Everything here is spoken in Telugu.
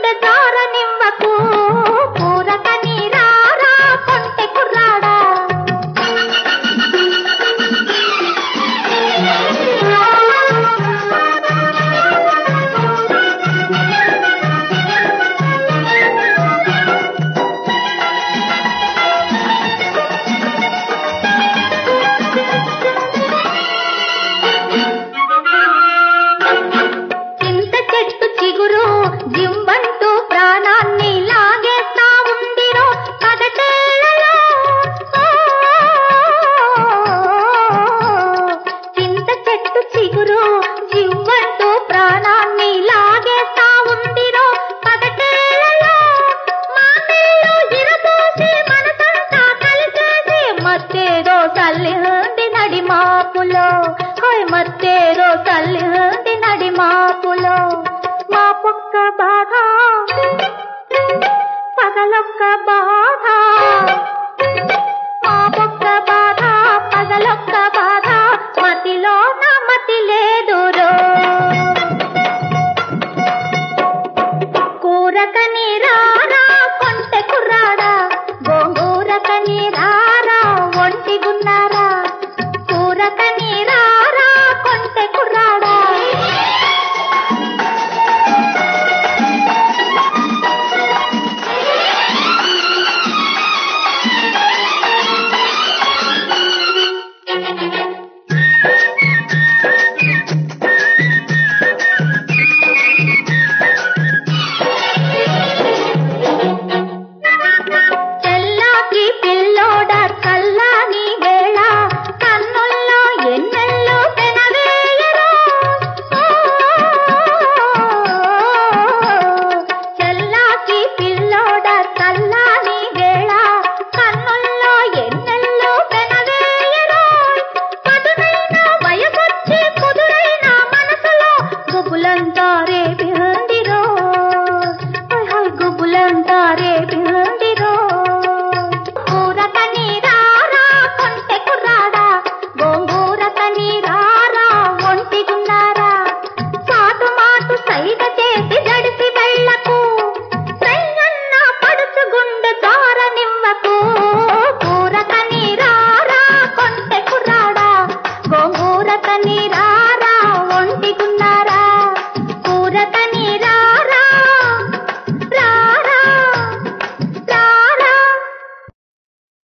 గుండె జారనివ్వకు కూరకని రారా కొంటె కుర్రాడా జింబంటూ ప్రాణాన్ని లాగేస్తా ఉందిరో పగటేళ్ళలో చింత చెట్టు చిగురు జింబంటూ ప్రాణాన్ని లాగేస్తా ఉందిరో పగటేళ్ళలో మామేలు ఇరపోసి మనసంతా కలిసేసి మత్తేదో తల్లింది నడి మాపులో మత్తేదో తల్లింది నడి మాపులో మాపొక్క బాధ పగలొక్క బాధ మాపొక్క బాధ పగలొక్క బాధ మతిలో నా మతి లేదురో కూరకని రారా కొంటె కుర్రాడా గోంగూరకని రారా ఒంటిగున్నారా కూరకని రారా కొంటె కుర్రాడా చెల్లాకి పిల్లోడ చల్లాని వేళ కన్నుల్లో ఎన్నెల్లో పెనవేయరా చెల్లాకి పిల్లోడ చల్లాని వేళ కన్నుల్లో ఎన్నెల్లో పెనవేయరా పదునైన వయసొచ్చి కుదురైన మనసులో గుబులంతా రే